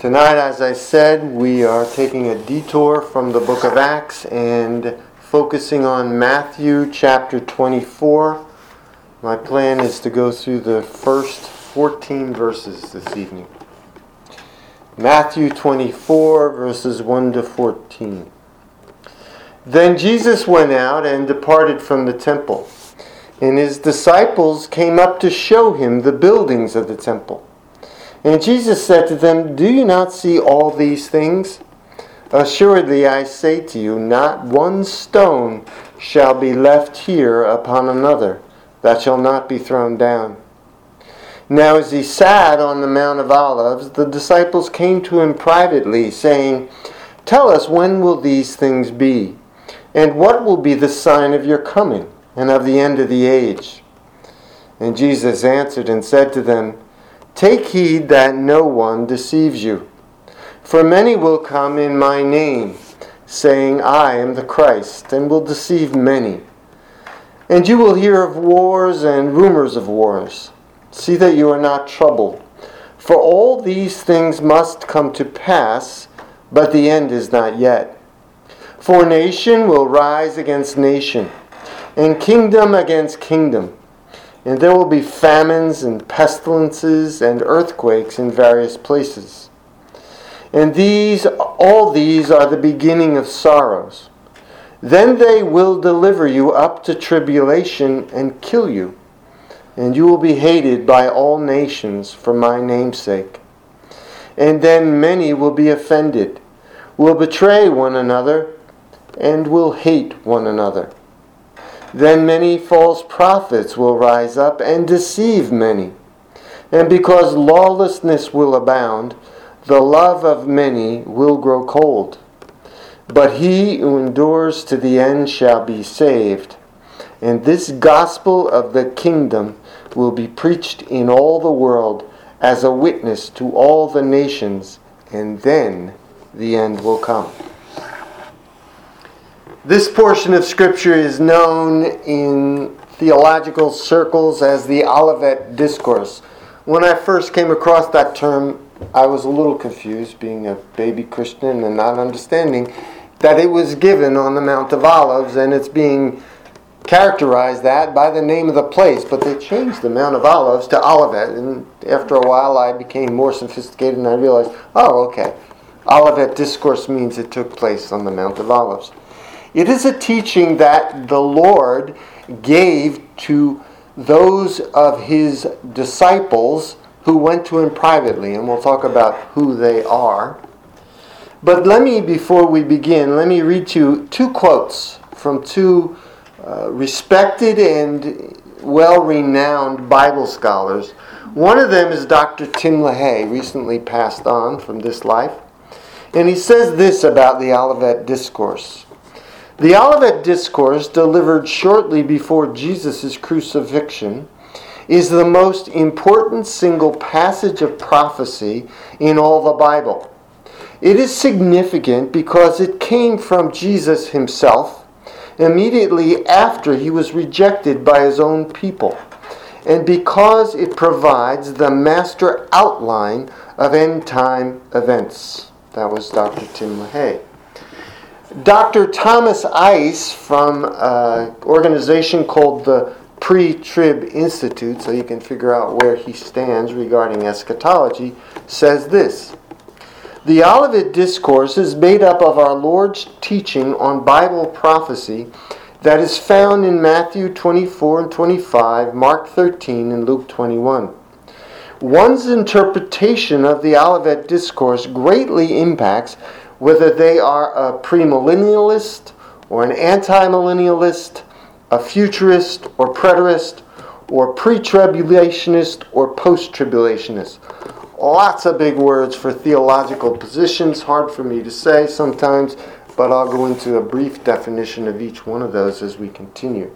Tonight, as I said, we are taking a detour from the book of Acts and focusing on Matthew chapter 24. My plan is to go through the first 14 verses this evening. Matthew 24, verses 1 to 14. Then Jesus went out and departed from the temple, and his disciples came up to show him the buildings of the temple. And Jesus said to them, "Do you not see all these things? Assuredly I say to you, not one stone shall be left here upon another that shall not be thrown down." Now as he sat on the Mount of Olives, the disciples came to him privately, saying, "Tell us, when will these things be? And what will be the sign of your coming and of the end of the age?" And Jesus answered and said to them, "Take heed that no one deceives you. For many will come in my name, saying, 'I am the Christ,' and will deceive many. And you will hear of wars and rumors of wars. See that you are not troubled. For all these things must come to pass, but the end is not yet. For nation will rise against nation, and kingdom against kingdom. And there will be famines and pestilences and earthquakes in various places. And all these are the beginning of sorrows. Then they will deliver you up to tribulation and kill you. And you will be hated by all nations for my name's sake. And then many will be offended, will betray one another, and will hate one another. Then many false prophets will rise up and deceive many. And because lawlessness will abound, the love of many will grow cold. But he who endures to the end shall be saved. And this gospel of the kingdom will be preached in all the world as a witness to all the nations, and then the end will come. This portion of Scripture is known in theological circles as the Olivet Discourse. When I first came across that term, I was a little confused, being a baby Christian and not understanding that it was given on the Mount of Olives, and it's being characterized that by the name of the place. But they changed the Mount of Olives to Olivet, and after a while I became more sophisticated and I realized, okay, Olivet Discourse means it took place on the Mount of Olives. It is a teaching that the Lord gave to those of his disciples who went to him privately, and we'll talk about who they are. But before we begin, let me read you two quotes from two respected and well-renowned Bible scholars. One of them is Dr. Tim LaHaye, recently passed on from this life, and he says this about the Olivet Discourse. The Olivet Discourse, delivered shortly before Jesus' crucifixion, is the most important single passage of prophecy in all the Bible. It is significant because it came from Jesus himself immediately after he was rejected by his own people, and because it provides the master outline of end-time events. That was Dr. Tim LaHaye. Dr. Thomas Ice from an organization called the Pre-Trib Institute, so you can figure out where he stands regarding eschatology, says this: "The Olivet Discourse is made up of our Lord's teaching on Bible prophecy that is found in Matthew 24 and 25, Mark 13, and Luke 21. One's interpretation of the Olivet Discourse greatly impacts whether they are a premillennialist or an anti-millennialist, a futurist or preterist, or pre-tribulationist or post-tribulationist." Lots of big words for theological positions, hard for me to say sometimes, but I'll go into a brief definition of each one of those as we continue.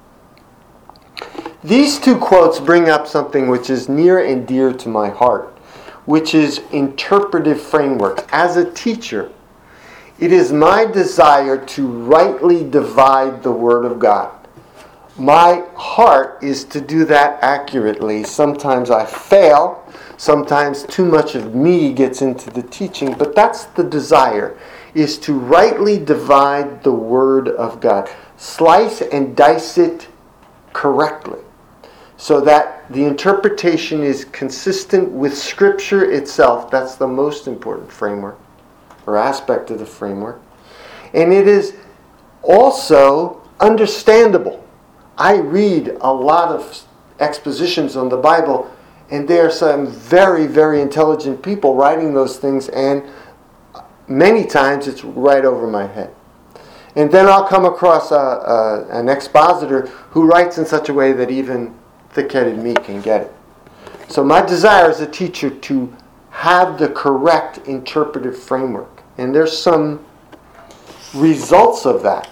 These two quotes bring up something which is near and dear to my heart, which is interpretive frameworks. As a teacher, it is my desire to rightly divide the Word of God. My heart is to do that accurately. Sometimes I fail. Sometimes too much of me gets into the teaching. But that's the desire, is to rightly divide the Word of God. Slice and dice it correctly, so that the interpretation is consistent with Scripture itself. That's the most important framework, or aspect of the framework. And it is also understandable. I read a lot of expositions on the Bible, and there are some very, very intelligent people writing those things, and many times it's right over my head. And then I'll come across an expositor who writes in such a way that even thick-headed me can get it. So my desire as a teacher to have the correct interpretive framework. And there's some results of that.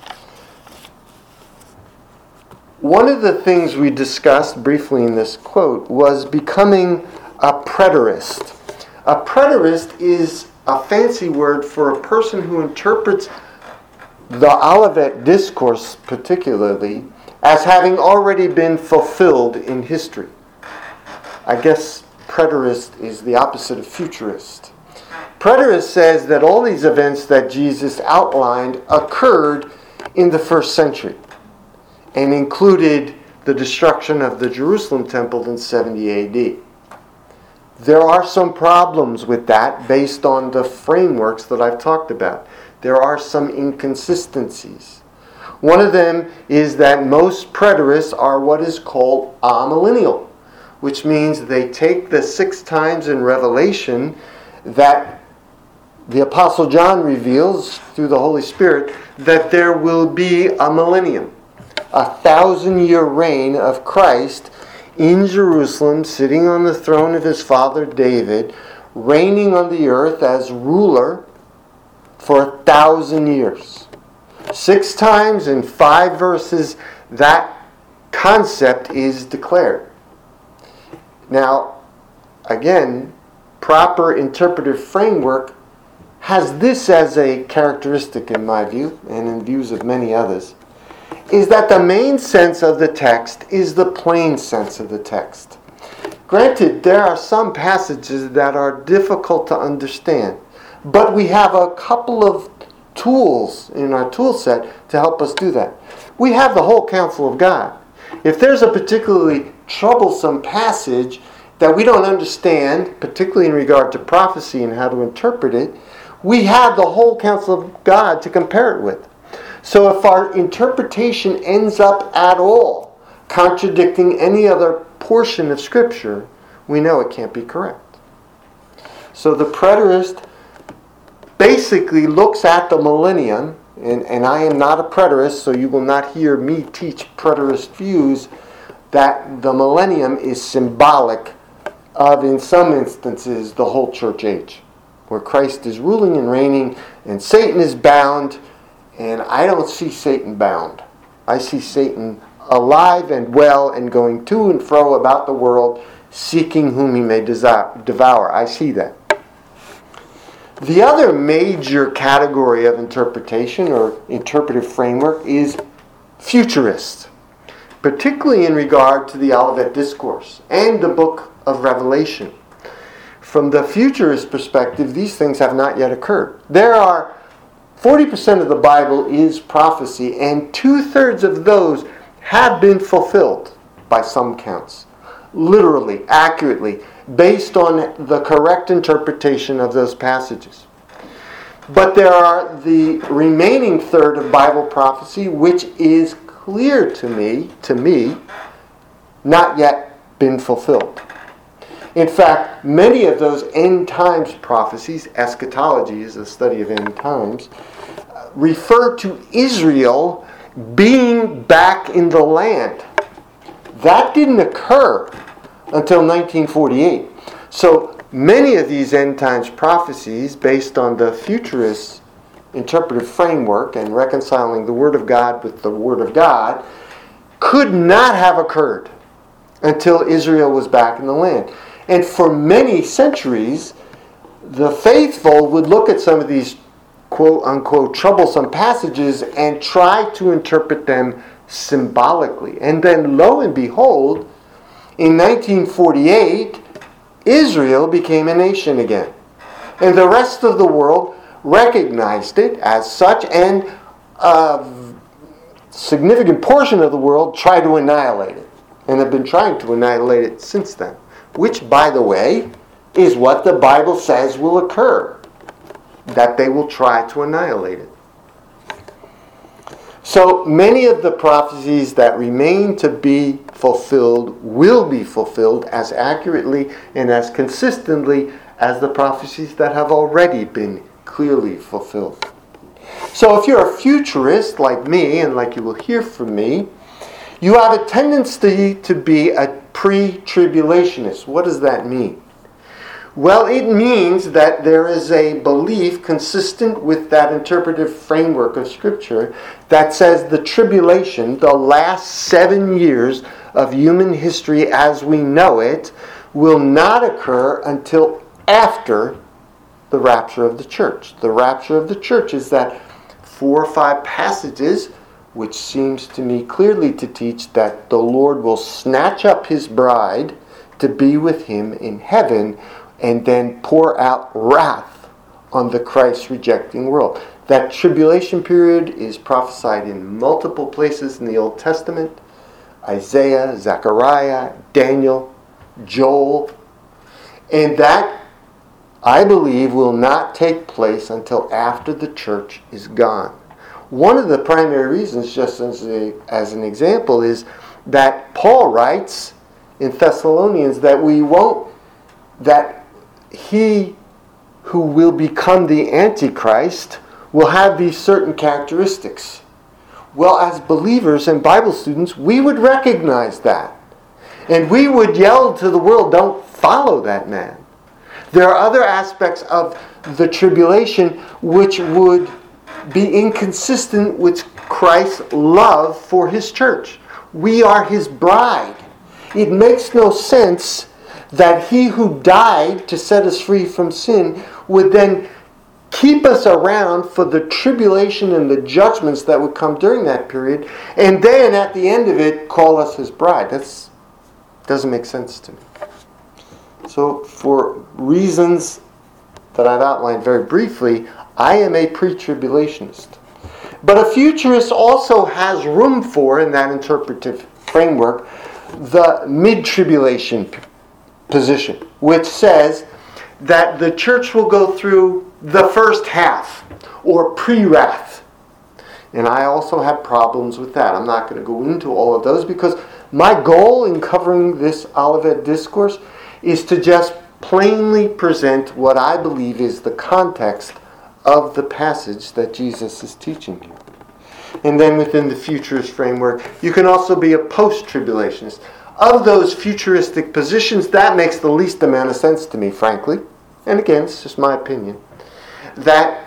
One of the things we discussed briefly in this quote was becoming a preterist. A preterist is a fancy word for a person who interprets the Olivet Discourse particularly as having already been fulfilled in history. I guess preterist is the opposite of futurist. Preterist says that all these events that Jesus outlined occurred in the first century and included the destruction of the Jerusalem temple in 70 AD. There are some problems with that based on the frameworks that I've talked about. There are some inconsistencies. One of them is that most preterists are what is called amillennial, which means they take the 6 times in Revelation that the Apostle John reveals through the Holy Spirit that there will be a millennium, a 1,000-year reign of Christ in Jerusalem, sitting on the throne of his father David, reigning on the earth as ruler for 1,000 years. 6 times in 5 verses, that concept is declared. Now, again, proper interpretive framework has this as a characteristic in my view, and in views of many others, is that the main sense of the text is the plain sense of the text. Granted, there are some passages that are difficult to understand, but we have a couple of tools in our tool set to help us do that. We have the whole counsel of God. If there's a particularly troublesome passage that we don't understand, particularly in regard to prophecy and how to interpret it, we have the whole counsel of God to compare it with. So if our interpretation ends up at all contradicting any other portion of Scripture, we know it can't be correct. So the preterist basically looks at the millennium, and I am not a preterist, so you will not hear me teach preterist views, that the millennium is symbolic of, in some instances, the whole church age, where Christ is ruling and reigning, and Satan is bound, and I don't see Satan bound. I see Satan alive and well and going to and fro about the world, seeking whom he may devour. I see that. The other major category of interpretation or interpretive framework is futurist, particularly in regard to the Olivet Discourse and the book of Revelation. From the futurist perspective, these things have not yet occurred. There are 40% of the Bible is prophecy, and 2/3 of those have been fulfilled by some counts. Literally, accurately, based on the correct interpretation of those passages. But there are the remaining third of Bible prophecy, which is clear to me, not yet been fulfilled. In fact, many of those end times prophecies, eschatology is the study of end times, refer to Israel being back in the land. That didn't occur until 1948. So many of these end times prophecies, based on the futurist interpretive framework and reconciling the Word of God with the Word of God, could not have occurred until Israel was back in the land. And for many centuries, the faithful would look at some of these quote-unquote troublesome passages and try to interpret them symbolically. And then lo and behold, in 1948, Israel became a nation again. And the rest of the world recognized it as such, and a significant portion of the world tried to annihilate it, and have been trying to annihilate it since then. Which, by the way, is what the Bible says will occur, that they will try to annihilate it. So many of the prophecies that remain to be fulfilled will be fulfilled as accurately and as consistently as the prophecies that have already been clearly fulfilled. So if you're a futurist like me, and like you will hear from me, you have a tendency to be a pre-tribulationist. What does that mean? Well, it means that there is a belief consistent with that interpretive framework of Scripture that says the tribulation, the last 7 years of human history as we know it, will not occur until after the rapture of the church. The rapture of the church is that 4 or 5 passages which seems to me clearly to teach that the Lord will snatch up His bride to be with Him in heaven and then pour out wrath on the Christ-rejecting world. That tribulation period is prophesied in multiple places in the Old Testament. Isaiah, Zechariah, Daniel, Joel. And that, I believe, will not take place until after the church is gone. One of the primary reasons, just as an example, is that Paul writes in Thessalonians that he who will become the Antichrist will have these certain characteristics. Well, as believers and Bible students, we would recognize that. And we would yell to the world, don't follow that man. There are other aspects of the tribulation which would be inconsistent with Christ's love for His church. We are His bride. It makes no sense that He who died to set us free from sin would then keep us around for the tribulation and the judgments that would come during that period, and then at the end of it call us His bride. That doesn't make sense to me. So for reasons that I've outlined very briefly, I am a pre-tribulationist. But a futurist also has room for, in that interpretive framework, the mid-tribulation position, which says that the church will go through the first half, or pre-wrath. And I also have problems with that. I'm not going to go into all of those because my goal in covering this Olivet Discourse is to just plainly present what I believe is the context of the passage that Jesus is teaching here. And then within the futurist framework, you can also be a post-tribulationist. Of those futuristic positions, that makes the least amount of sense to me, frankly. And again, it's just my opinion. That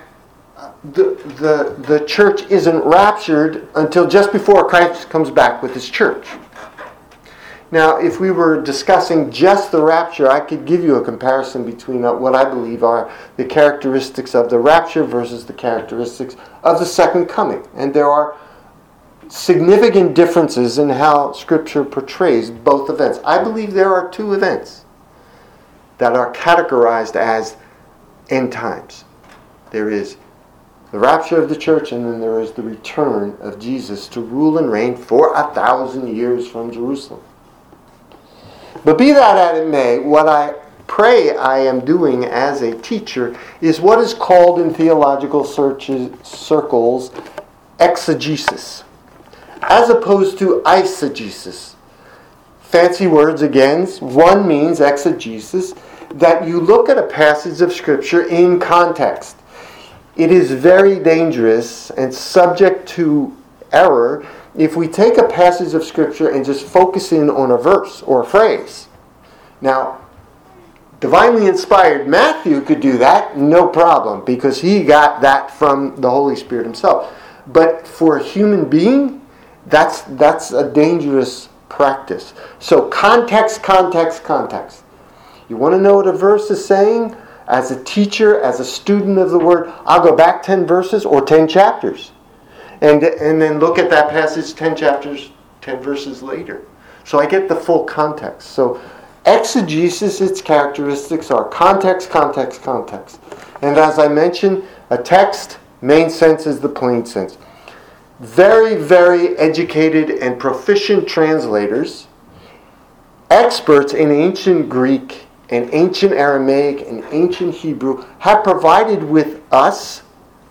the church isn't raptured until just before Christ comes back with His church. Now, if we were discussing just the rapture, I could give you a comparison between what I believe are the characteristics of the rapture versus the characteristics of the second coming. And there are significant differences in how Scripture portrays both events. I believe there are 2 events that are categorized as end times. There is the rapture of the church, and then there is the return of Jesus to rule and reign for 1,000 years from Jerusalem. But be that as it may, what I pray I am doing as a teacher is what is called in theological circles exegesis, as opposed to eisegesis. Fancy words again. One means exegesis, that you look at a passage of Scripture in context. It is very dangerous and subject to error if we take a passage of Scripture and just focus in on a verse or a phrase. Now, divinely inspired Matthew could do that, no problem, because he got that from the Holy Spirit Himself. But for a human being, that's a dangerous practice. So context, context, context. You want to know what a verse is saying? As a teacher, as a student of the Word, I'll go back 10 verses or 10 chapters. and then look at that passage 10 chapters, 10 verses later. So I get the full context. So exegesis, its characteristics are context, context, context. And as I mentioned, a text, main sense is the plain sense. Very, very educated and proficient translators, experts in ancient Greek and ancient Aramaic and ancient Hebrew, have provided with us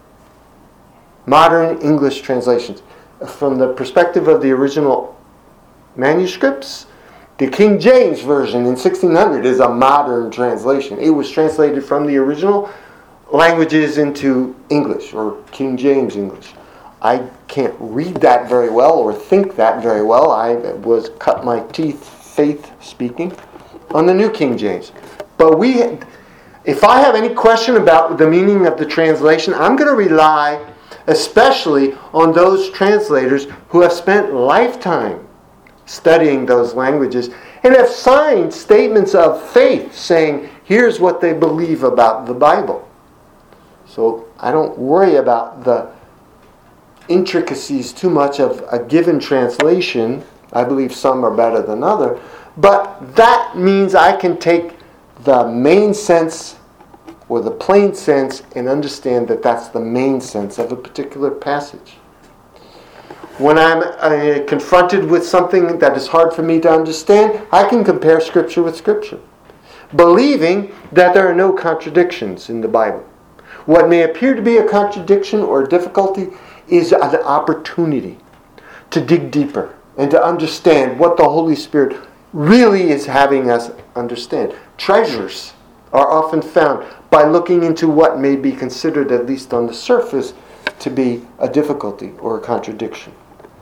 modern English translations. From the perspective of the original manuscripts, the King James Version in 1600 is a modern translation. It was translated from the original languages into English, or King James English. I can't read that very well or think that very well. I was cut my teeth faith speaking on the New King James. But if I have any question about the meaning of the translation, I'm going to rely especially on those translators who have spent lifetime studying those languages and have signed statements of faith saying, here's what they believe about the Bible. So I don't worry about the intricacies too much of a given translation. I believe some are better than others. But that means I can take the main sense or the plain sense and understand that that's the main sense of a particular passage. When I'm confronted with something that is hard for me to understand, I can compare Scripture with Scripture, believing that there are no contradictions in the Bible. What may appear to be a contradiction or a difficulty is an opportunity to dig deeper and to understand what the Holy Spirit really is having us understand. Treasures are often found by looking into what may be considered, at least on the surface, to be a difficulty or a contradiction.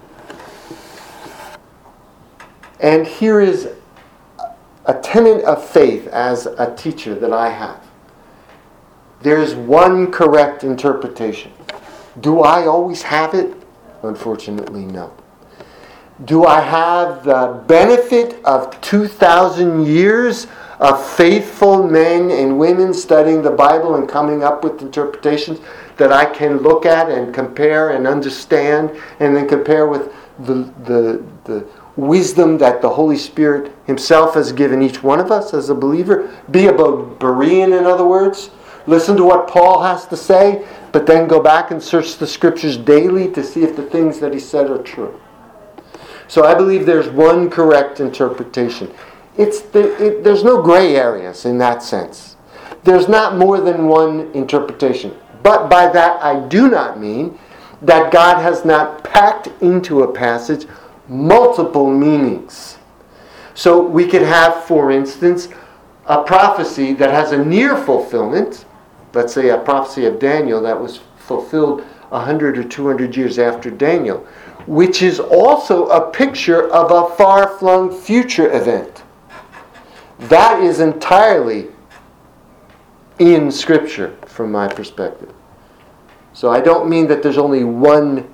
And here is a tenet of faith as a teacher that I have. There's one correct interpretation. Do I always have it? Unfortunately, no. Do I have the benefit of 2,000 years of faithful men and women studying the Bible and coming up with interpretations that I can look at and compare and understand, and then compare with the wisdom that the Holy Spirit Himself has given each one of us as a believer? Be a Berean, in other words. Listen to what Paul has to say, but then go back and search the Scriptures daily to see if the things that he said are true. So I believe there's one correct interpretation. There's no gray areas in that sense. There's not more than one interpretation. But by that I do not mean that God has not packed into a passage multiple meanings. So we could have, for instance, a prophecy that has a near fulfillment. Let's say a prophecy of Daniel that was fulfilled 100 or 200 years after Daniel, which is also a picture of a far-flung future event. That is entirely in Scripture from my perspective. So I don't mean that there's only one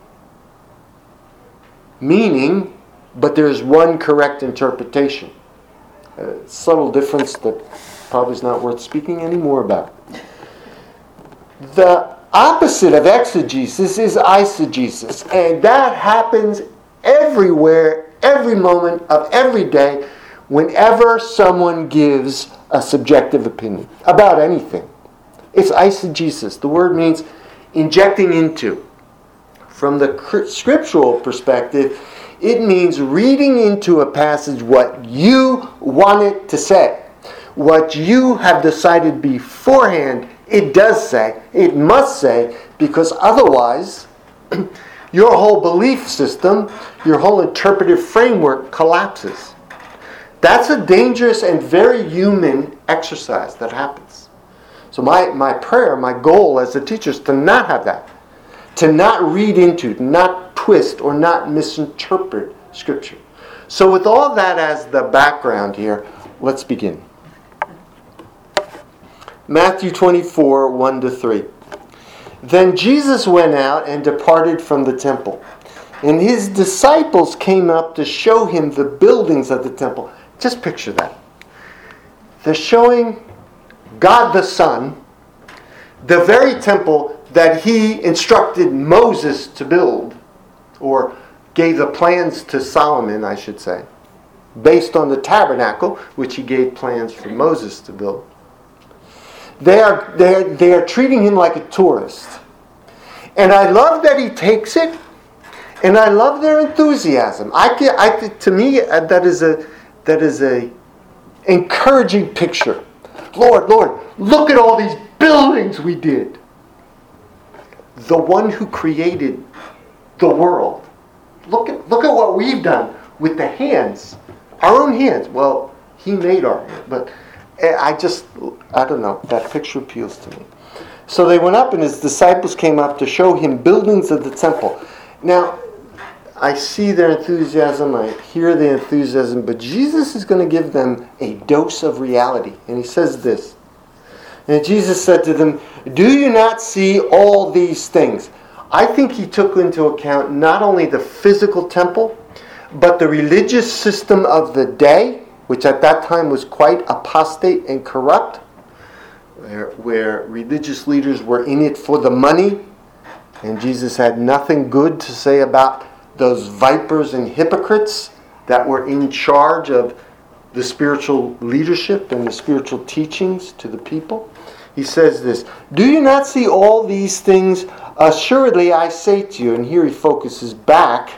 meaning, but there's one correct interpretation. A subtle difference that probably is not worth speaking any more about. The opposite of exegesis is eisegesis, and that happens everywhere, every moment of every day, whenever someone gives a subjective opinion about anything. It's eisegesis. The word means injecting into. From the scriptural perspective, it means reading into a passage what you want it to say. What you have decided beforehand it does say, it must say, because otherwise your whole belief system, your whole interpretive framework collapses. That's a dangerous and very human exercise that happens. So my prayer, my goal as a teacher is to not have that. To not read into, not twist, or not misinterpret Scripture. So with all that as the background here, let's begin. Matthew 24, 1-3. Then Jesus went out and departed from the temple. And his disciples came up to show him the buildings of the temple. Just picture that. They're showing God the Son the very temple that he instructed Moses to build, or gave the plans to Solomon, I should say, based on the tabernacle, which he gave plans for Moses to build. They are treating him like a tourist. And I love that he takes it, and I love their enthusiasm. To me, that is a encouraging picture. Lord, look at all these buildings we did. The one who created the world. Look at what we've done with the hands, our own hands. Well, he made our hands, but I don't know. That picture appeals to me. So they went up, and his disciples came up to show him buildings of the temple. Now, I see their enthusiasm, I hear the enthusiasm, but Jesus is going to give them a dose of reality. And he says this. And Jesus said to them, "Do you not see all these things?" I think he took into account not only the physical temple, but the religious system of the day, which at that time was quite apostate and corrupt, where religious leaders were in it for the money, and Jesus had nothing good to say about those vipers and hypocrites that were in charge of the spiritual leadership and the spiritual teachings to the people. He says this, "Do you not see all these things? Assuredly I say to you," and here he focuses back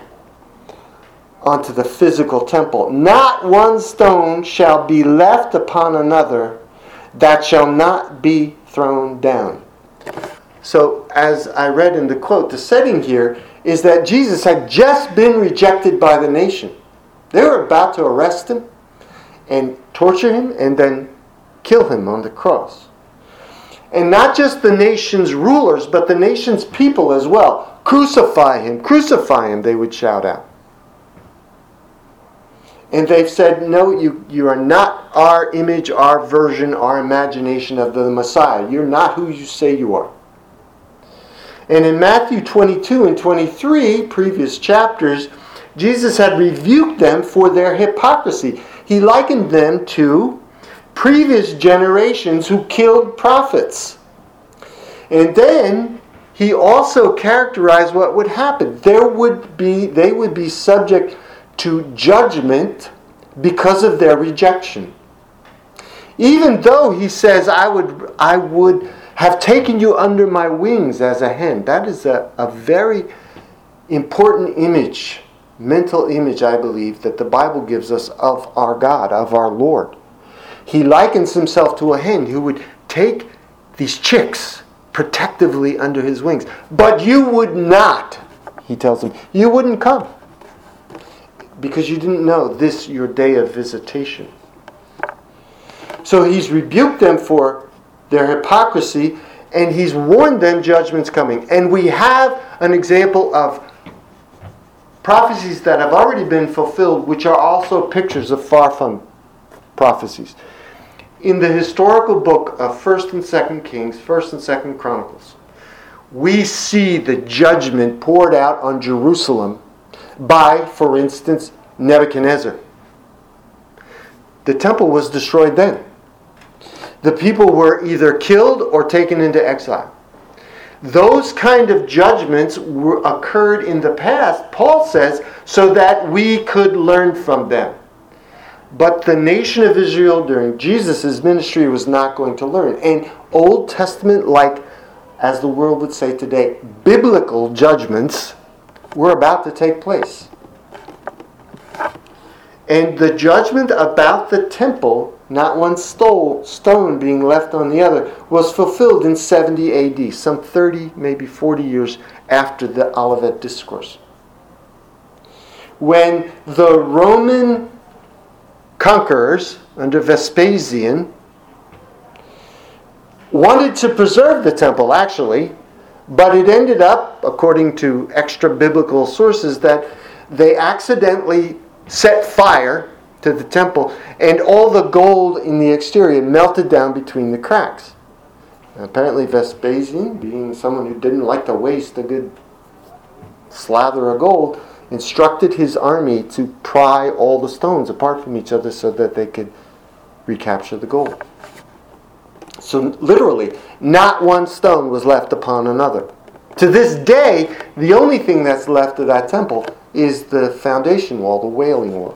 onto the physical temple, "not one stone shall be left upon another that shall not be thrown down." So, as I read in the quote, the setting here is that Jesus had just been rejected by the nation. They were about to arrest him and torture him and then kill him on the cross. And not just the nation's rulers, but the nation's people as well. "Crucify him, crucify him," they would shout out. And they've said, "No, you are not our image, our version, our imagination of the Messiah. You're not who you say you are." And in Matthew 22 and 23, previous chapters, Jesus had rebuked them for their hypocrisy. He likened them to previous generations who killed prophets. And then he also characterized what would happen. They would be subject to judgment because of their rejection. Even though he says, I would have taken you under my wings as a hen. That is a very important image, mental image, I believe, that the Bible gives us of our God, of our Lord. He likens himself to a hen who would take these chicks protectively under his wings. "But you would not," he tells them, "you wouldn't come because you didn't know this your day of visitation." So he's rebuked them for their hypocrisy, and he's warned them judgment's coming. And we have an example of prophecies that have already been fulfilled, which are also pictures of far-flung prophecies. In the historical book of 1st and 2nd Kings, 1st and 2nd Chronicles, we see the judgment poured out on Jerusalem by, for instance, Nebuchadnezzar. The temple was destroyed then. The people were either killed or taken into exile. Those kind of judgments occurred in the past, Paul says, so that we could learn from them. But the nation of Israel during Jesus' ministry was not going to learn. And Old Testament, like, as the world would say today, biblical judgments were about to take place. And the judgment about the temple, not one stone being left on the other, was fulfilled in 70 AD, some 30, maybe 40 years after the Olivet Discourse. When the Roman conquerors under Vespasian wanted to preserve the temple, actually, but it ended up, according to extra-biblical sources, that they accidentally set fire to the temple, and all the gold in the exterior melted down between the cracks. And apparently Vespasian, being someone who didn't like to waste a good slather of gold, instructed his army to pry all the stones apart from each other so that they could recapture the gold. So literally, not one stone was left upon another. To this day, the only thing that's left of that temple is the foundation wall, the Wailing Wall.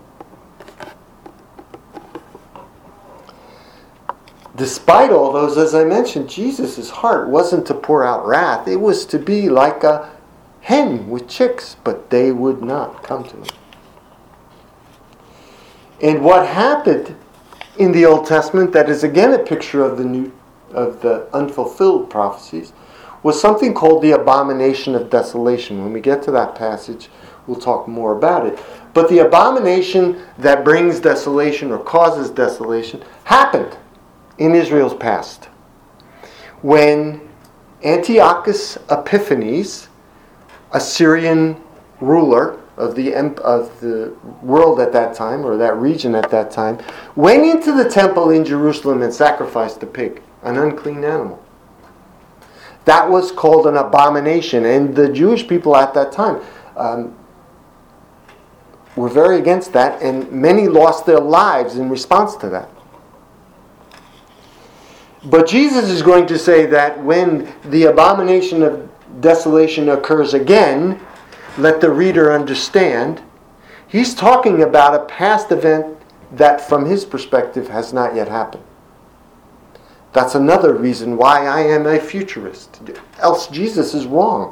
Despite all those, as I mentioned, Jesus' heart wasn't to pour out wrath. It was to be like a hen with chicks, but they would not come to him. And what happened in the Old Testament, that is again a picture of the unfulfilled prophecies, was something called the abomination of desolation. When we get to that passage, we'll talk more about it. But the abomination that brings desolation or causes desolation happened in Israel's past. When Antiochus Epiphanes, a Syrian ruler of the world at that time, or that region at that time, went into the temple in Jerusalem and sacrificed a pig, an unclean animal. That was called an abomination, and the Jewish people at that time were very against that, and many lost their lives in response to that. But Jesus is going to say that when the abomination of desolation occurs again, let the reader understand, he's talking about a past event that from his perspective has not yet happened. That's another reason why I am a futurist. Else Jesus is wrong.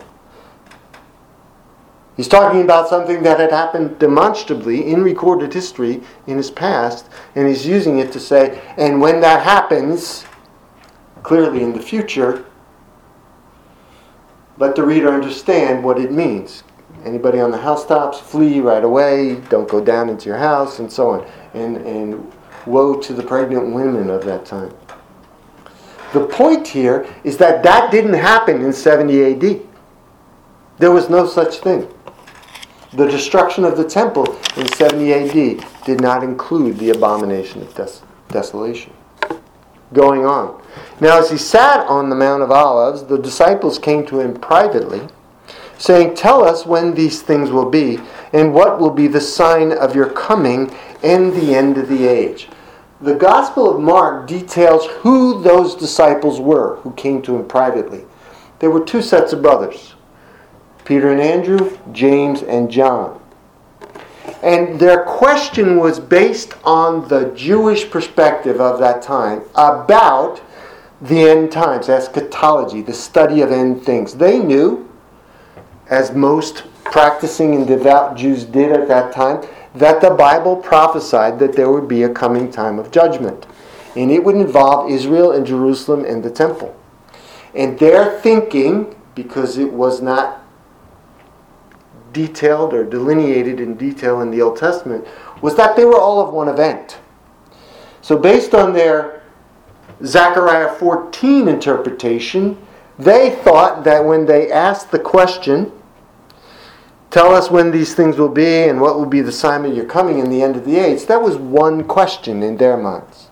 He's talking about something that had happened demonstrably in recorded history in his past, and he's using it to say, and when that happens, clearly in the future, let the reader understand what it means. Anybody on the housetops, flee right away, don't go down into your house, and so on. And woe to the pregnant women of that time. The point here is that didn't happen in 70 AD. There was no such thing. The destruction of the temple in 70 AD did not include the abomination of desolation. Going on. Now as he sat on the Mount of Olives, the disciples came to him privately, saying, "Tell us when these things will be, and what will be the sign of your coming and the end of the age." The Gospel of Mark details who those disciples were who came to him privately. There were two sets of brothers, Peter and Andrew, James and John. And their question was based on the Jewish perspective of that time about the end times, eschatology, the study of end things. They knew, as most practicing and devout Jews did at that time, that the Bible prophesied that there would be a coming time of judgment. And it would involve Israel and Jerusalem and the temple. And their thinking, because it was not detailed or delineated in detail in the Old Testament, was that they were all of one event. So based on their Zechariah 14 interpretation, they thought that when they asked the question, "Tell us when these things will be and what will be the sign of your coming in the end of the age," that was one question in their minds.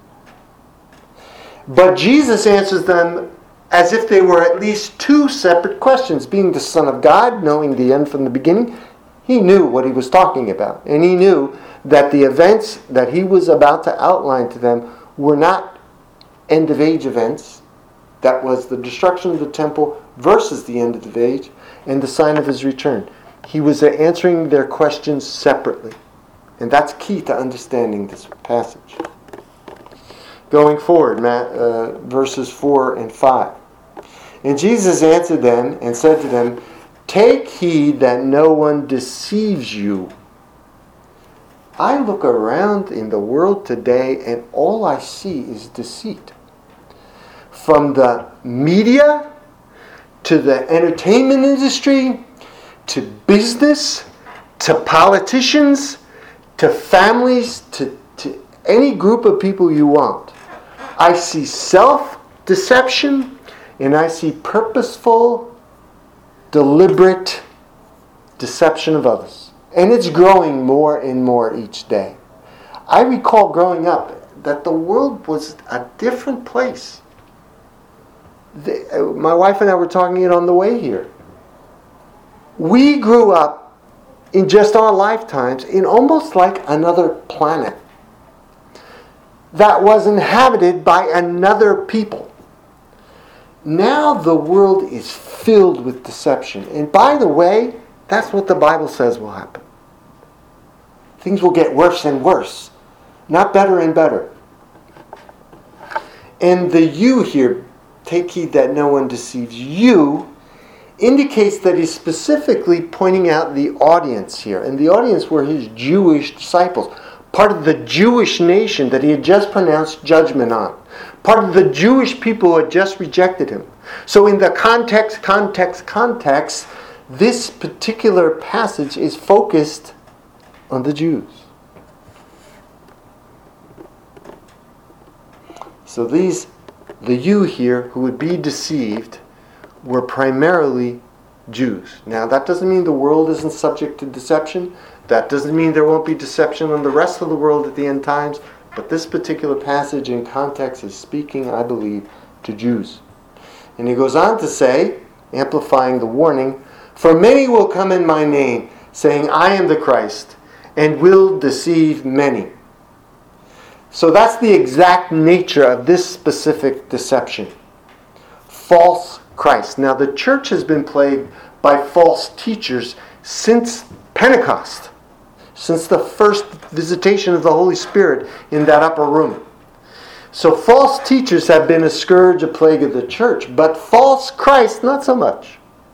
But Jesus answers them as if they were at least two separate questions. Being the Son of God, knowing the end from the beginning, he knew what he was talking about. And he knew that the events that he was about to outline to them were not end-of-age events. That was the destruction of the temple versus the end of the age and the sign of his return. He was answering their questions separately. And that's key to understanding this passage. Going forward, verses 4 and 5. "And Jesus answered them and said to them, 'Take heed that no one deceives you. I look around in the world today and all I see is deceit. From the media to the entertainment industry to business to politicians to families to any group of people you want. I see self-deception and I see purposeful, deliberate deception of others. And it's growing more and more each day. I recall growing up that the world was a different place. My wife and I were talking it on the way here. We grew up in just our lifetimes in almost like another planet. that was inhabited by another people. Now the world is filled with deception. And by the way, that's what the Bible says will happen. Things will get worse and worse, not better and better. And the you here, take heed that no one deceives you, indicates that he's specifically pointing out the audience here. And the audience were his Jewish disciples, part of the Jewish nation that he had just pronounced judgment on, part of the Jewish people who had just rejected him. So in the context, this particular passage is focused on the Jews. So the you here who would be deceived were primarily Jews. Now that doesn't mean the world isn't subject to deception. That doesn't mean there won't be deception on the rest of the world at the end times. But this particular passage in context is speaking, I believe, to Jews. And he goes on to say, amplifying the warning, "For many will come in my name, saying, I am the Christ, and will deceive many." So that's the exact nature of this specific deception. False Christ. Now the church has been plagued by false teachers since Pentecost, since the first visitation of the Holy Spirit in that upper room. So false teachers have been a scourge, a plague of the church, but false Christ, not so much.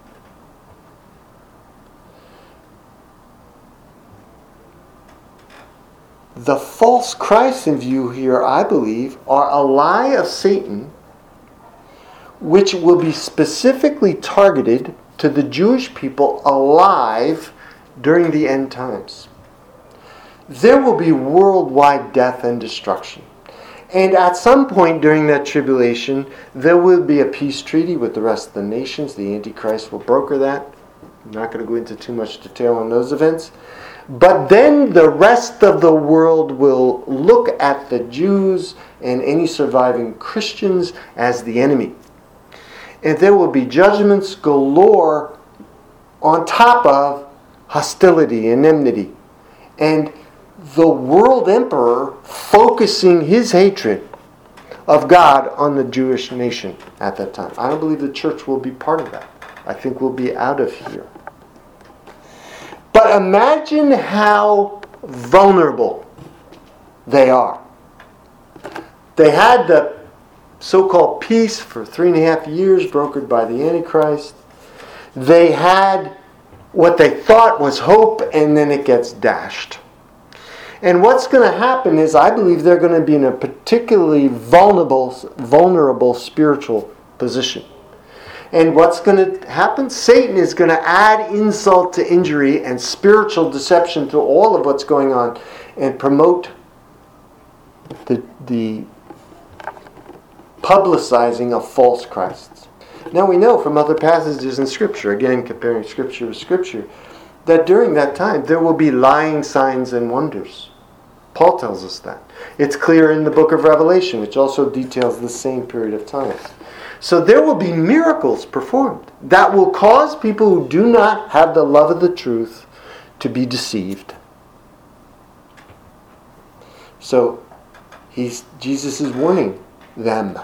The false Christ in view here, I believe, are a lie of Satan which will be specifically targeted to the Jewish people alive during the end times. There will be worldwide death and destruction. And at some point during that tribulation, there will be a peace treaty with the rest of the nations. The Antichrist will broker that. I'm not going to go into too much detail on those events. But then the rest of the world will look at the Jews and any surviving Christians as the enemy. And there will be judgments galore on top of hostility and enmity. And the world emperor focusing his hatred of God on the Jewish nation at that time. I don't believe the church will be part of that. I think we'll be out of here. But imagine how vulnerable they are. They had the so-called peace for 3.5 years brokered by the Antichrist. They had what they thought was hope, and then it gets dashed. And what's going to happen is, I believe they're going to be in a particularly vulnerable spiritual position. And what's going to happen? Satan is going to add insult to injury and spiritual deception to all of what's going on and promote the publicizing of false Christs. Now we know from other passages in Scripture, again comparing Scripture with Scripture, that during that time there will be lying signs and wonders. Paul tells us that. It's clear in the book of Revelation, which also details the same period of time. So there will be miracles performed that will cause people who do not have the love of the truth to be deceived. So Jesus is warning them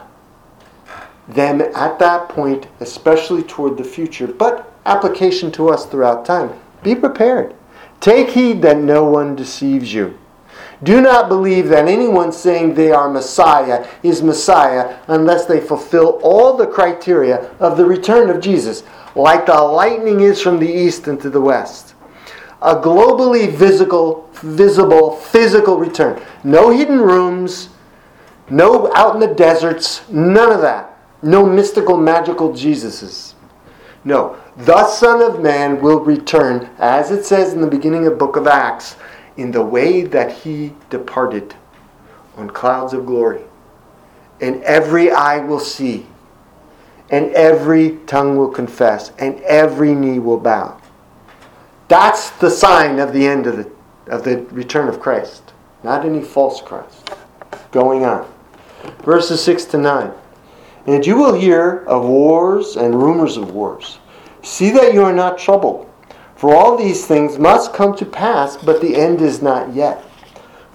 at that point, especially toward the future, but application to us throughout time. Be prepared. Take heed that no one deceives you. Do not believe that anyone saying they are Messiah is Messiah unless they fulfill all the criteria of the return of Jesus, like the lightning is from the east and to the west. A globally visible, physical return. No hidden rooms, no out in the deserts, none of that. No mystical, magical Jesuses. No, the Son of Man will return, as it says in the beginning of the book of Acts, in the way that he departed, on clouds of glory. And every eye will see, and every tongue will confess, and every knee will bow. That's the sign of the end of the return of Christ. Not any false Christ. Going on. Verses 6 to 9. And you will hear of wars and rumors of wars. See that you are not troubled. For all these things must come to pass, but the end is not yet.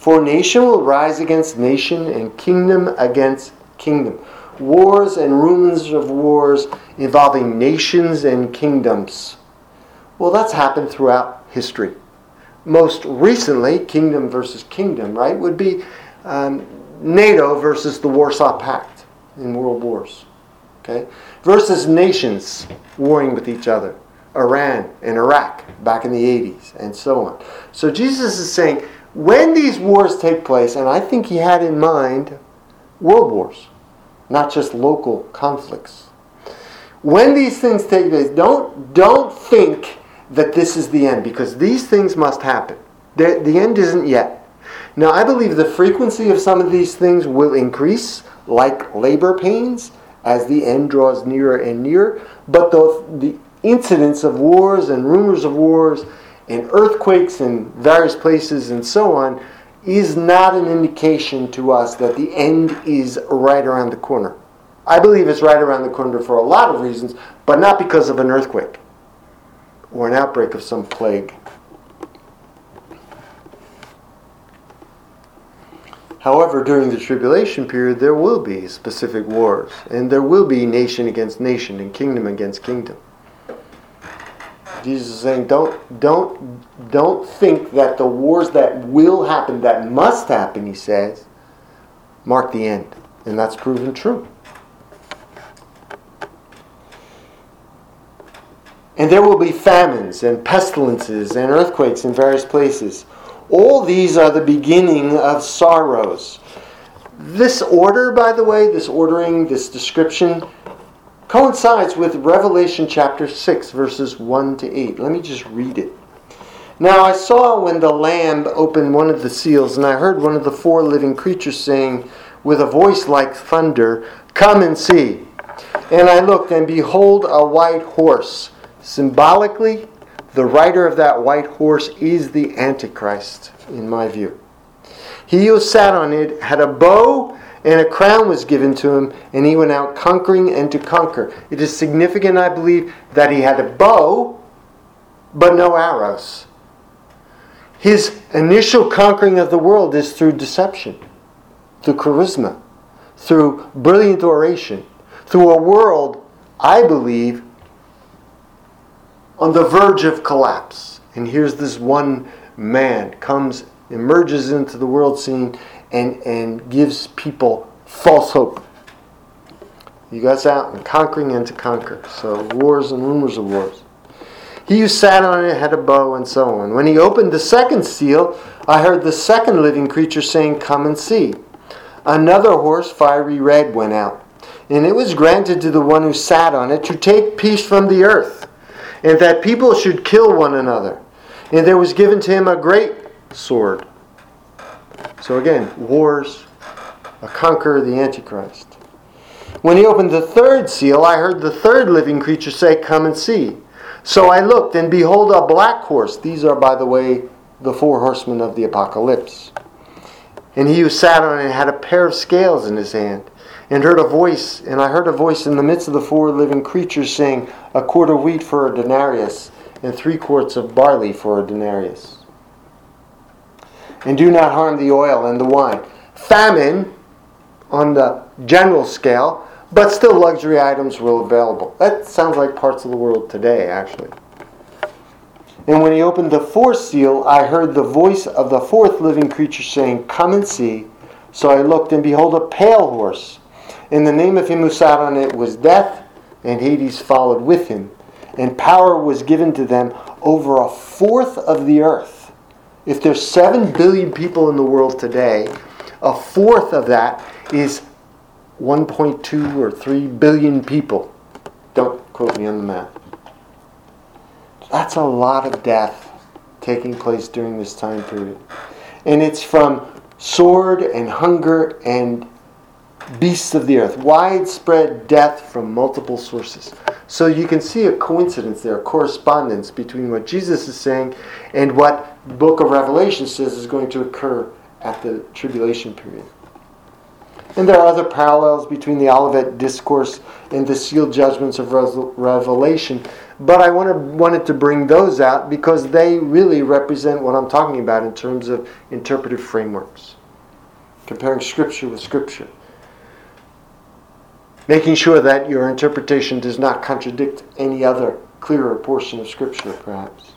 For nation will rise against nation and kingdom against kingdom. Wars and rumors of wars involving nations and kingdoms. Well, that's happened throughout history. Most recently, kingdom versus kingdom, right, would be NATO versus the Warsaw Pact in world wars. Okay? Versus nations warring with each other. Iran and Iraq back in the 80s and so on. So Jesus is saying, when these wars take place, and I think he had in mind world wars, not just local conflicts. When these things take place, don't think that this is the end, because these things must happen. The end isn't yet. Now, I believe the frequency of some of these things will increase, like labor pains, as the end draws nearer and nearer. But the incidents of wars and rumors of wars and earthquakes in various places and so on is not an indication to us that the end is right around the corner. I believe it's right around the corner for a lot of reasons, but not because of an earthquake or an outbreak of some plague. However, during the tribulation period, there will be specific wars, and there will be nation against nation and kingdom against kingdom. Jesus is saying, don't think that the wars that will happen, that must happen, he says, mark the end. And that's proven true. And there will be famines and pestilences and earthquakes in various places. All these are the beginning of sorrows. This order, by the way, this ordering, this description, coincides with Revelation chapter 6, verses 1 to 8. Let me just read it. Now I saw when the Lamb opened one of the seals, and I heard one of the four living creatures saying with a voice like thunder, "Come and see." And I looked, and behold, a white horse. Symbolically, the rider of that white horse is the Antichrist, in my view. He who sat on it had a bow, and a crown was given to him, and he went out conquering and to conquer. It is significant, I believe, that he had a bow, but no arrows. His initial conquering of the world is through deception, through charisma, through brilliant oration, through a world, I believe, on the verge of collapse. And here's this one man comes, emerges into the world scene, and gives people false hope. He goes out and conquering and to conquer. So wars and rumors of wars. He who sat on it had a bow, and so on. When he opened the second seal, I heard the second living creature saying, "Come and see." Another horse, fiery red, went out. And it was granted to the one who sat on it to take peace from the earth, and that people should kill one another. And there was given to him a great sword. So again, wars, a conqueror, the Antichrist. When he opened the third seal, I heard the third living creature say, "Come and see." So I looked, and behold, a black horse. These are, by the way, the four horsemen of the apocalypse. And he who sat on it had a pair of scales in his hand, and I heard a voice in the midst of the four living creatures saying, "A quart of wheat for a denarius, and 3 quarts of barley for a denarius. And do not harm the oil and the wine." Famine on the general scale, but still luxury items were available. That sounds like parts of the world today, actually. And when he opened the fourth seal, I heard the voice of the fourth living creature saying, "Come and see." So I looked, and behold, a pale horse. And the name of him who sat on it was Death, and Hades followed with him. And power was given to them over a fourth of the earth. If there's 7 billion people in the world today, a fourth of that is 1.2 or 3 billion people. Don't quote me on the math. That's a lot of death taking place during this time period. And it's from sword and hunger and beasts of the earth. Widespread death from multiple sources. So you can see a coincidence there, a correspondence between what Jesus is saying and what the book of Revelation says is going to occur at the tribulation period. And there are other parallels between the Olivet Discourse and the sealed judgments of Revelation. But I wanted to bring those out because they really represent what I'm talking about in terms of interpretive frameworks. Comparing Scripture with Scripture. Making sure that your interpretation does not contradict any other clearer portion of Scripture, perhaps.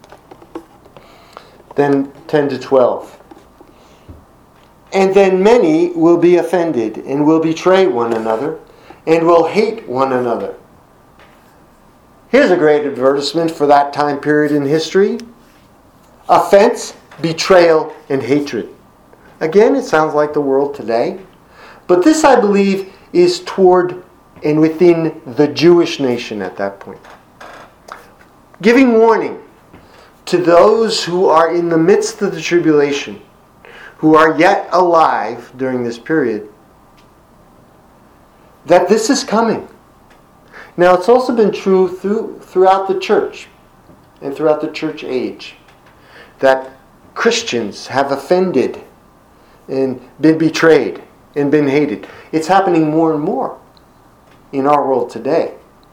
Then 10 to 12. And then many will be offended and will betray one another and will hate one another. Here's a great advertisement for that time period in history. Offense, betrayal, and hatred. Again, it sounds like the world today. But this, I believe, is toward and within the Jewish nation at that point. Giving warning to those who are in the midst of the tribulation, who are yet alive during this period, that this is coming. Now, it's also been true throughout the church and throughout the church age that Christians have offended and been betrayed and been hated. It's happening more and more in our world today.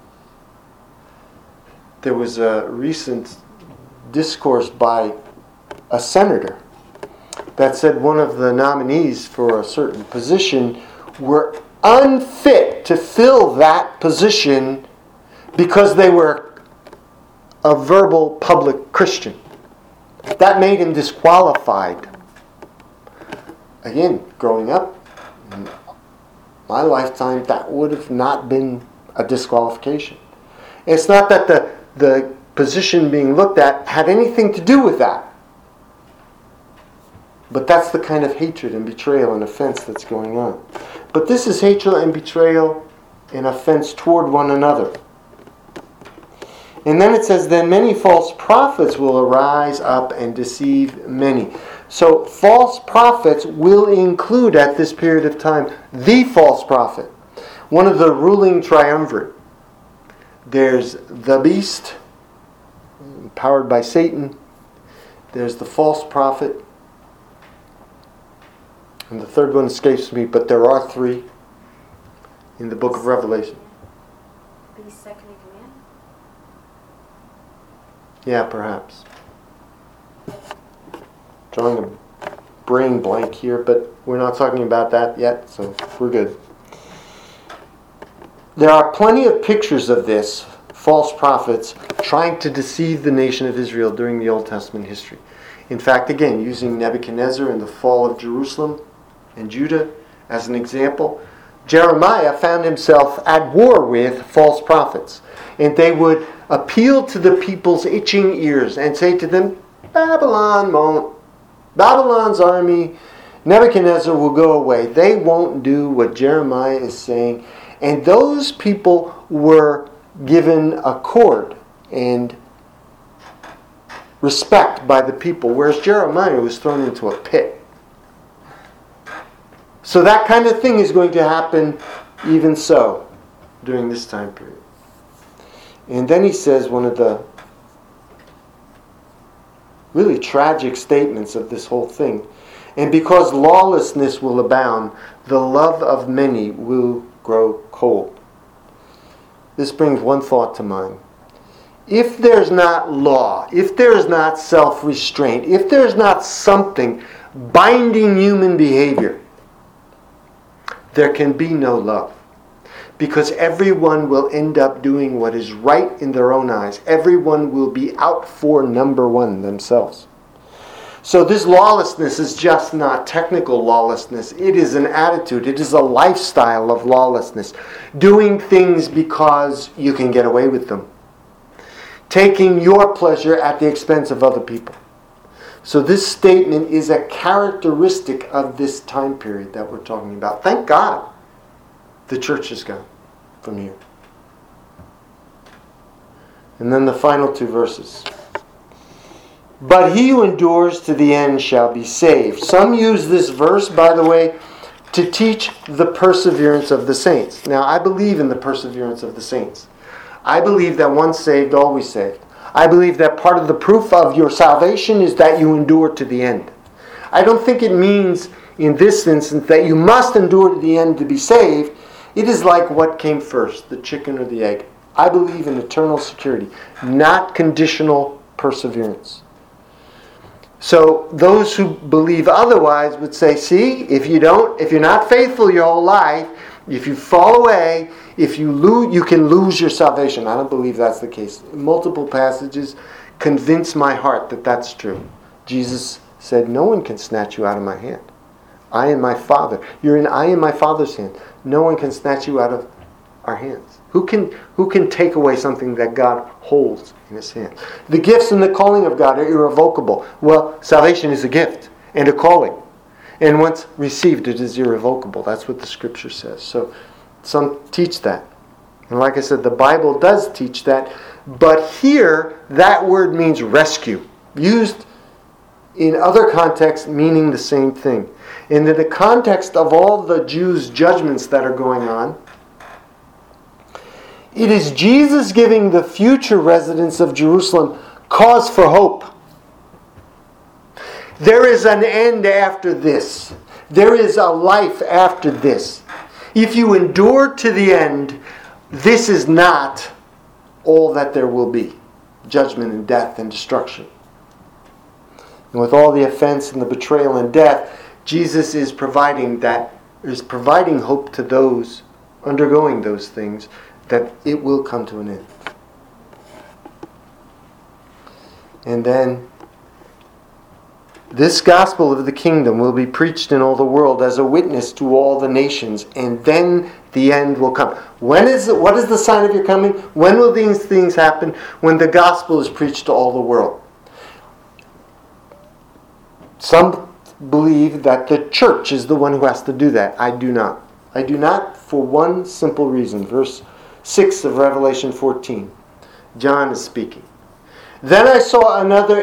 There was a recent discourse by a senator that said one of the nominees for a certain position were unfit to fill that position because they were a verbal public Christian. That made him disqualified. Again, growing up, in my lifetime, that would have not been a disqualification. It's not that the position being looked at had anything to do with that. But that's the kind of hatred and betrayal and offense that's going on. But this is hatred and betrayal and offense toward one another. And then it says, then many false prophets will arise up and deceive many. So false prophets will include at this period of time the false prophet. One of the ruling triumvirate. There's the beast, powered by Satan. There's the false prophet. And the third one escapes me, but there are three in the book of Revelation. Beast second in command? Yeah, perhaps. Drawing a brain blank here, but we're not talking about that yet, so we're good. There are plenty of pictures of this, false prophets trying to deceive the nation of Israel during the Old Testament history. In fact, again, using Nebuchadnezzar and the fall of Jerusalem and Judah as an example, Jeremiah found himself at war with false prophets. And they would appeal to the people's itching ears and say to them, Babylon's army, Nebuchadnezzar will go away. They won't do what Jeremiah is saying. And those people were given accord and respect by the people, whereas Jeremiah was thrown into a pit. So that kind of thing is going to happen even so during this time period. And then he says one of the really tragic statements of this whole thing. And because lawlessness will abound, the love of many will grow cold. This brings one thought to mind. If there's not law, if there's not self-restraint, if there's not something binding human behavior, there can be no love. Because everyone will end up doing what is right in their own eyes. Everyone will be out for number one themselves. So this lawlessness is just not technical lawlessness. It is an attitude. It is a lifestyle of lawlessness. Doing things because you can get away with them. Taking your pleasure at the expense of other people. So this statement is a characteristic of this time period that we're talking about. Thank God the church is gone from here. And then the final two verses. But he who endures to the end shall be saved. Some use this verse, by the way, to teach the perseverance of the saints. Now, I believe in the perseverance of the saints. I believe that once saved, always saved. I believe that part of the proof of your salvation is that you endure to the end. I don't think it means in this instance that you must endure to the end to be saved. It is like what came first, the chicken or the egg. I believe in eternal security, not conditional perseverance. So those who believe otherwise would say, see, if you're not faithful your whole life, if you fall away, if you lose, you can lose your salvation. I don't believe that's the case. Multiple passages convince my heart that that's true. Jesus said, no one can snatch you out of my hand. I and my Father. I in my Father's hand. No one can snatch you out of our hands. Who can take away something that God holds in His hand? The gifts and the calling of God are irrevocable. Well, salvation is a gift and a calling. And once received, it is irrevocable. That's what the Scripture says. So some teach that. And like I said, the Bible does teach that. But here, that word means rescue. Used in other contexts meaning the same thing. And in the context of all the Jews' judgments that are going on, it is Jesus giving the future residents of Jerusalem cause for hope. There is an end after this. There is a life after this. If you endure to the end, this is not all that there will be. Judgment and death and destruction. And with all the offense and the betrayal and death, Jesus is providing hope to those undergoing those things, that it will come to an end. And then this gospel of the kingdom will be preached in all the world as a witness to all the nations, and then the end will come. What is the sign of your coming? When will these things happen? When the gospel is preached to all the world. Some believe that the church is the one who has to do that. I do not. I do not for one simple reason. Verse 6 of Revelation 14. John is speaking. Then I saw another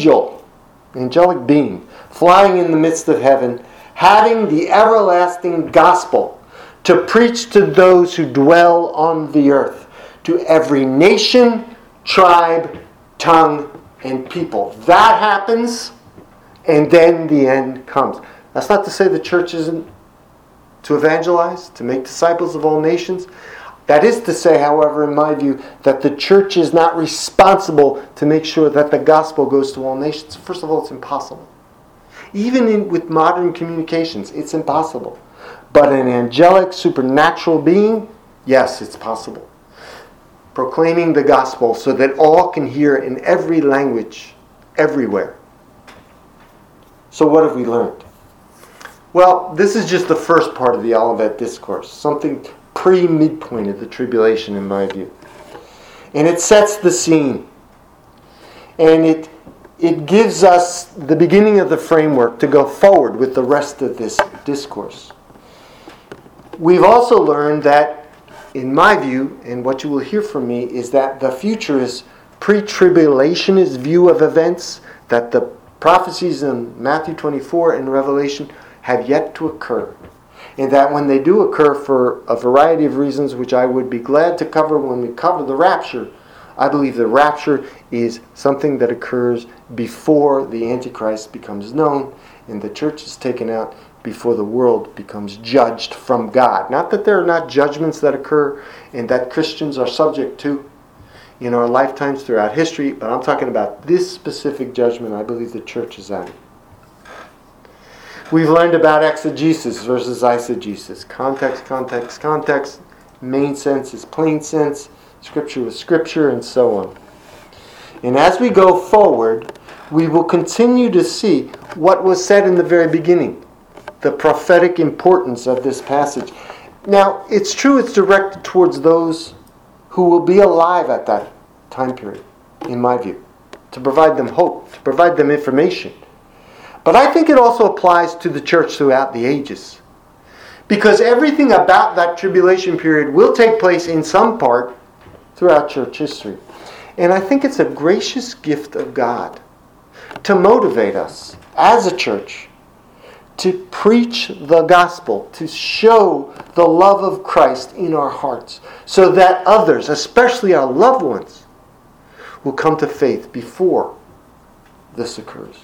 angelic being, flying in the midst of heaven, having the everlasting gospel to preach to those who dwell on the earth, to every nation, tribe, tongue, and people. That happens, and then the end comes. That's not to say the church isn't to evangelize, to make disciples of all nations. That is to say, however, in my view, that the church is not responsible to make sure that the gospel goes to all nations. First of all, it's impossible. Even with modern communications, it's impossible. But an angelic, supernatural being, yes, it's possible. Proclaiming the gospel so that all can hear in every language, everywhere. So what have we learned? Well, this is just the first part of the Olivet Discourse, something pre-midpoint of the tribulation in my view. And it sets the scene. And it gives us the beginning of the framework to go forward with the rest of this discourse. We've also learned that, in my view, and what you will hear from me, is that the futurist, pre-tribulationist view of events, that the prophecies in Matthew 24 and Revelation have yet to occur. And that when they do occur for a variety of reasons, which I would be glad to cover when we cover the rapture, I believe the rapture is something that occurs before the Antichrist becomes known and the church is taken out, before the world becomes judged from God. Not that there are not judgments that occur and that Christians are subject to in our lifetimes throughout history, but I'm talking about this specific judgment I believe the church is at. We've learned about exegesis versus eisegesis. Context, context, context. Main sense is plain sense. Scripture with Scripture, and so on. And as we go forward, we will continue to see what was said in the very beginning. The prophetic importance of this passage. Now, it's true it's directed towards those who will be alive at that time period, in my view. To provide them hope, to provide them information. But I think it also applies to the church throughout the ages. Because everything about that tribulation period will take place in some part throughout church history. And I think it's a gracious gift of God to motivate us as a church to preach the gospel, to show the love of Christ in our hearts, so that others, especially our loved ones, will come to faith before this occurs.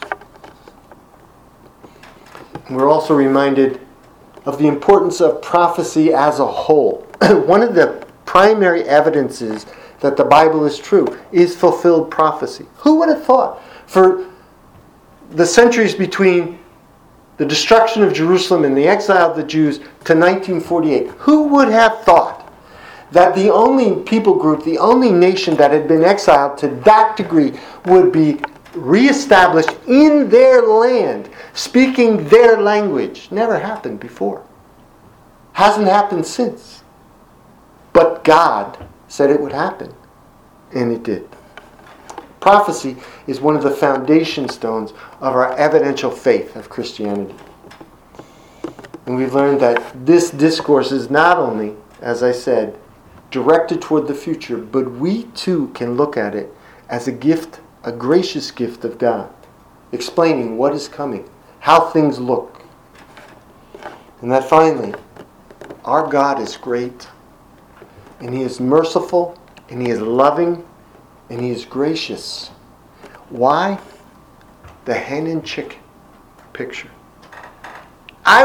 We're also reminded of the importance of prophecy as a whole. One of the primary evidences that the Bible is true is fulfilled prophecy. Who would have thought for the centuries between the destruction of Jerusalem and the exile of the Jews to 1948, who would have thought that the only people group, the only nation that had been exiled to that degree would be reestablished in their land, speaking their language? Never happened before. Hasn't happened since. But God said it would happen, and it did. Prophecy is one of the foundation stones of our evidential faith of Christianity. And we've learned that this discourse is not only, as I said, directed toward the future, but we too can look at it as a gift, a gracious gift of God, explaining what is coming, how things look. And that finally, our God is great, and He is merciful, and He is loving, and He is gracious. Why? The hen and chick picture. I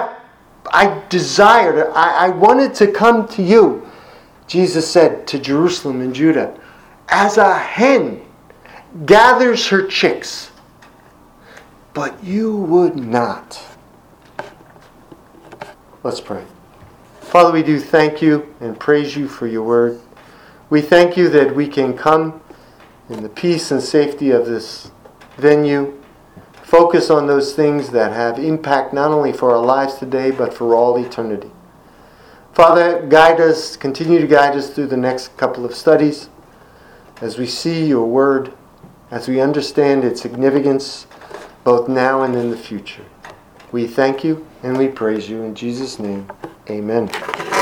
wanted to come to you, Jesus said to Jerusalem and Judah, as a hen gathers her chicks, but you would not. Let's pray. Father, we do thank you and praise you for your word. We thank you that we can come in the peace and safety of this venue, focus on those things that have impact not only for our lives today, but for all eternity. Father, guide us, continue to guide us through the next couple of studies as we see your word, as we understand its significance both now and in the future. We thank you and we praise you in Jesus' name. Amen.